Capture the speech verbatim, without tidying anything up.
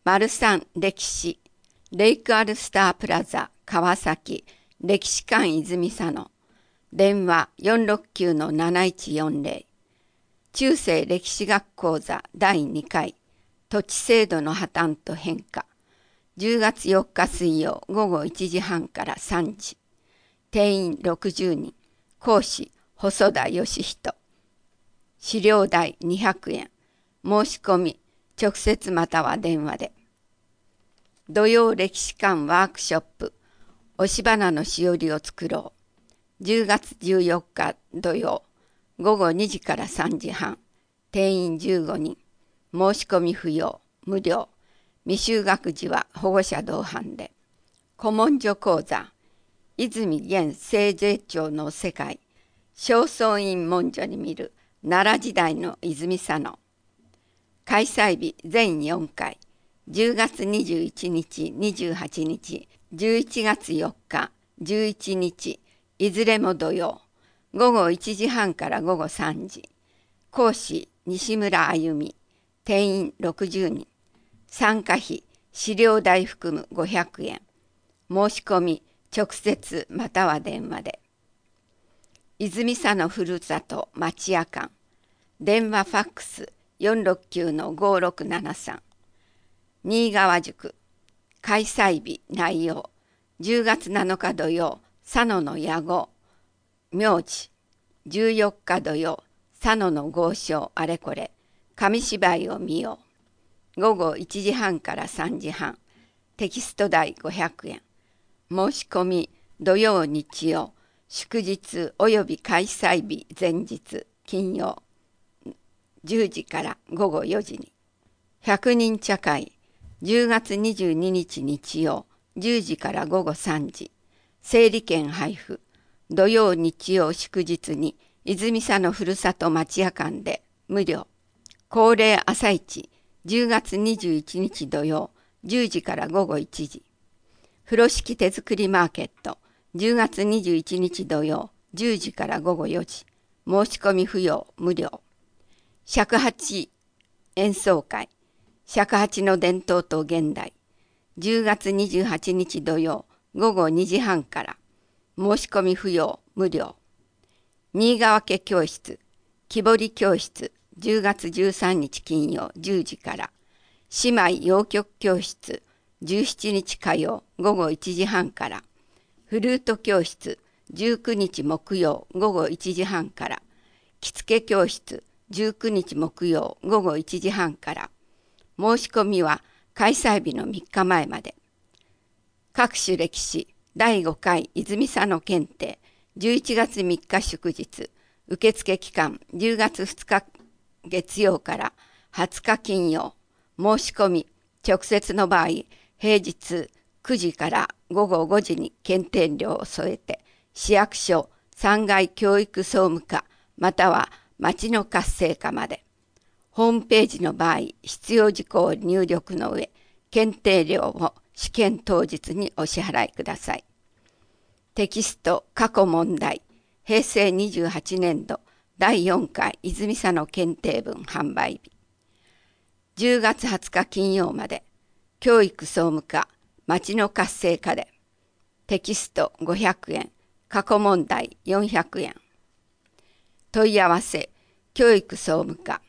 マルサン歴史レイクアルスタープラザ川崎歴史館泉佐野電話 よんろくきゅうのなないちよんぜろ 中世歴史学講座だいにかい土地制度の破綻と変化じゅうがつよっか水曜午後いちじはんからさんじ定員ろくじゅうにん講師細田義人資料代にひゃくえん申し込み直接または電話で土曜歴史館ワークショップ押し花のしおりを作ろうじゅうがつじゅうよっか土曜午後にじからさんじはん定員じゅうごにん申し込み不要無料未就学児は保護者同伴で古文書講座泉現清税庁の世界正倉院文書に見る奈良時代の泉佐野開催日全よんかいじゅうがつにじゅういちにちにじゅうはちにちじゅういちがつよっかじゅういちにちいずれも土曜午後いちじはんから午後さんじ講師西村あゆみ定員ろくじゅうにん参加費資料代含むごひゃくえん申し込み直接または電話で泉佐野ふるさと町屋館電話ファックス よんろくきゅうのごろくななさん新川宿開催日内容じゅうがつなのか土曜佐野の屋号名字じゅうよっか土曜佐野の豪商あれこれ紙芝居を見よう午後いちじはんからさんじはんテキスト代ごひゃくえん申し込み土曜日曜祝日および開催日前日金曜じゅうじから午後よじにひゃくにん茶会じゅうがつにじゅうににち日曜じゅうじから午後さんじ整理券配布土曜日曜祝日に泉佐野ふるさと町屋館で無料恒例朝市じゅうがつにじゅういちにち土曜じゅうじから午後いちじ風呂敷手作りマーケットじゅうがつにじゅういちにち土曜じゅうじから午後よじ申し込み不要無料尺八演奏会尺八の伝統と現代じゅうがつにじゅうはちにち土曜午後にじはんから申し込み不要無料新川家教室木彫り教室じゅうがつじゅうさんにち金曜じゅうじから姉妹洋曲教室じゅうしちにち火曜午後いちじはんからフルート教室じゅうくにち木曜午後いちじはんから着付け教室じゅうくにち木曜午後いちじはんから申し込みは開催日のみっかまえまで各種歴史だいごかい泉佐野検定じゅういちがつみっか祝日受付期間じゅうがつふつか月曜からはつか金曜申し込み直接の場合平日くじから午後ごじに検定料を添えて市役所さんがい教育総務課または町の活性化までホームページの場合必要事項を入力の上検定料を試験当日にお支払いくださいテキスト過去問題へいせいにじゅうはちねんどだいよんかい泉佐野検定文販売日じゅうがつはつか金曜まで教育総務課町の活性化でテキストごひゃくえん過去問題よんひゃくえん問い合わせ教育総務課